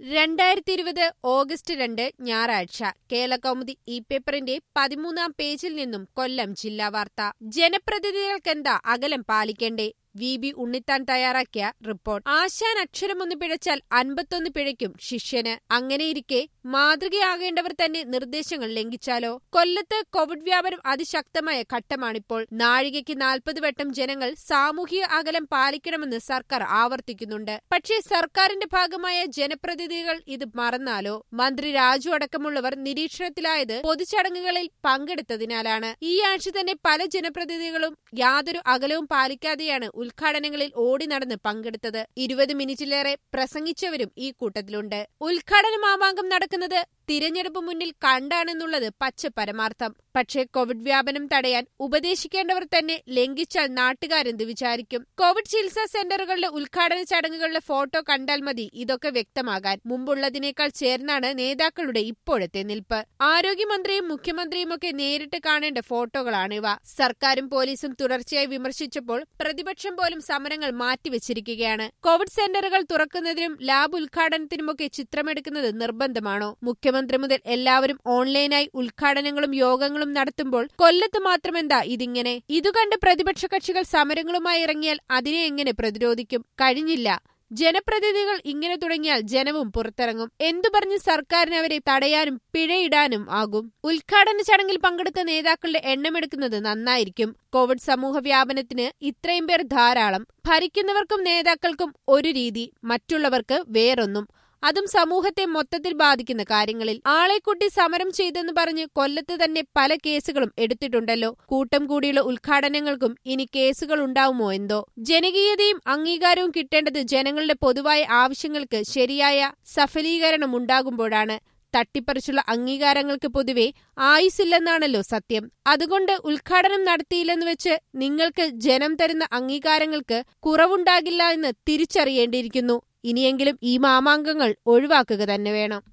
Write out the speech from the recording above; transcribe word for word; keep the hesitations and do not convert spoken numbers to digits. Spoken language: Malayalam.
രണ്ടായിരത്തി ഇരുപത് ഓഗസ്റ്റ് രണ്ട് ഞായറാഴ്ച കേരളകൗമുദി ഈ പേപ്പറിന്റെ പതിമൂന്നാം പേജിൽ നിന്നും കൊല്ലം ജില്ലാ വാർത്ത. ജനപ്രതിനിധികൾക്കെന്താ അകലം പാലിക്കേണ്ടേ? വി ബി ഉണ്ണിത്താൻ തയ്യാറാക്കിയ റിപ്പോർട്ട്. ആശാൻ അക്ഷരമൊന്ന് പിഴച്ചാൽ അൻപത്തൊന്ന് പിഴയ്ക്കും ശിഷ്യന്. അങ്ങനെയിരിക്കെ മാതൃകയാകേണ്ടവർ തന്നെ നിർദ്ദേശങ്ങൾ ലംഘിച്ചാലോ? കൊല്ലത്ത് കോവിഡ് വ്യാപനം അതിശക്തമായ ഘട്ടമാണിപ്പോൾ. നാഴികയ്ക്ക് നാൽപ്പത് വട്ടം ജനങ്ങൾ സാമൂഹിക അകലം പാലിക്കണമെന്ന് സർക്കാർ ആവർത്തിക്കുന്നുണ്ട്. പക്ഷേ സർക്കാരിന്റെ ഭാഗമായ ജനപ്രതിനിധികൾ ഇത് മറന്നാലോ? മന്ത്രി രാജു അടക്കമുള്ളവർ നിരീക്ഷണത്തിലായത് പൊതുചടങ്ങുകളിൽ പങ്കെടുത്തതിനാലാണ്. ഈ ആഴ്ച തന്നെ പല ജനപ്രതിനിധികളും യാതൊരു അകലവും പാലിക്കാതെയാണ് ഉദ്ഘാടനങ്ങളിൽ ഓടി നടന്ന് പങ്കെടുത്തത്. ഇരുപത് മിനിറ്റിലേറെ പ്രസംഗിച്ചവരും ഈ കൂട്ടത്തിലുണ്ട്. ഉദ്ഘാടന മാമാങ്കം നടക്കുന്നത് തിരഞ്ഞെടുപ്പ് മുന്നിൽ കണ്ടാണെന്നുള്ളത് പച്ച പരമാർത്ഥം. പക്ഷേ കോവിഡ് വ്യാപനം തടയാൻ ഉപദേശിക്കേണ്ടവർ തന്നെ ലംഘിച്ചാൽ നാട്ടുകാരെന്ത് വിചാരിക്കും? കോവിഡ് ചികിത്സാ സെന്ററുകളുടെ ഉദ്ഘാടന ചടങ്ങുകളുടെ ഫോട്ടോ കണ്ടാൽ മതി ഇതൊക്കെ വ്യക്തമാകാൻ. മുമ്പുള്ളതിനേക്കാൾ ചേർന്നാണ് നേതാക്കളുടെ ഇപ്പോഴത്തെ നിൽപ്പ്. ആരോഗ്യമന്ത്രിയും മുഖ്യമന്ത്രിയുമൊക്കെ നേരിട്ട് കാണേണ്ട ഫോട്ടോകളാണിവ. സർക്കാരും പോലീസും തുടർച്ചയായി വിമർശിച്ചപ്പോൾ പ്രതിപക്ഷം പോലും സമരങ്ങൾ മാറ്റിവെച്ചിരിക്കുകയാണ്. കോവിഡ് സെന്ററുകൾ തുറക്കുന്നതിനും ലാബ് ഉദ്ഘാടനത്തിനുമൊക്കെ ചിത്രമെടുക്കുന്നത് നിർബന്ധമാണോ? മുഖ്യമന്ത്രി മുതൽ എല്ലാവരും ഓൺലൈനായി ഉദ്ഘാടനങ്ങളും യോഗങ്ങളും നടത്തുമ്പോൾ കൊല്ലത്ത് മാത്രമെന്താ ഇതിങ്ങനെ? ഇതുകണ്ട് പ്രതിപക്ഷ കക്ഷികൾ സമരങ്ങളുമായി ഇറങ്ങിയാൽ അതിനെ എങ്ങനെ പ്രതിരോധിക്കും? കഴിഞ്ഞില്ല. ജനപ്രതിനിധികൾ ഇങ്ങനെ തുടങ്ങിയാൽ ജനവും പുറത്തിറങ്ങും. എന്തു പറഞ്ഞ് സർക്കാരിന് അവരെ തടയാനും പിഴയിടാനും ആകും? ഉദ്ഘാടന ചടങ്ങിൽ പങ്കെടുത്ത നേതാക്കളുടെ എണ്ണമെടുക്കുന്നത് നന്നായിരിക്കും. കോവിഡ് സമൂഹ വ്യാപനത്തിന് ഇത്രയും പേർ ധാരാളം. ഭരിക്കുന്നവർക്കും നേതാക്കൾക്കും ഒരു രീതി, മറ്റുള്ളവർക്ക് വേറൊന്നും. അതും സമൂഹത്തെ മൊത്തത്തിൽ ബാധിക്കുന്ന കാര്യങ്ങളിൽ. ആളെക്കൂട്ടി സമരം ചെയ്തെന്ന് പറഞ്ഞ് കൊല്ലത്ത് തന്നെ പല കേസുകളും എടുത്തിട്ടുണ്ടല്ലോ. കൂട്ടം കൂടിയുള്ള ഉദ്ഘാടനങ്ങൾക്കും ഇനി കേസുകൾ ഉണ്ടാവുമോ എന്തോ? ജനകീയതയും അംഗീകാരവും കിട്ടേണ്ടത് ജനങ്ങളുടെ പൊതുവായ ആവശ്യങ്ങൾക്ക് ശരിയായ സഫലീകരണം ഉണ്ടാകുമ്പോഴാണ്. തട്ടിപ്പറിച്ചുള്ള അംഗീകാരങ്ങൾക്ക് പൊതുവെ ആയുസില്ലെന്നാണല്ലോ സത്യം. അതുകൊണ്ട് ഉദ്ഘാടനം നടത്തിയില്ലെന്ന് വെച്ച് നിങ്ങൾക്ക് ജനം തരുന്ന അംഗീകാരങ്ങൾക്ക് കുറവുണ്ടാകില്ല എന്ന് തിരിച്ചറിയേണ്ടിയിരിക്കുന്നു. ഇനിയെങ്കിലും ഈ മാമാങ്കങ്ങൾ ഒഴിവാക്കുക തന്നെ വേണം.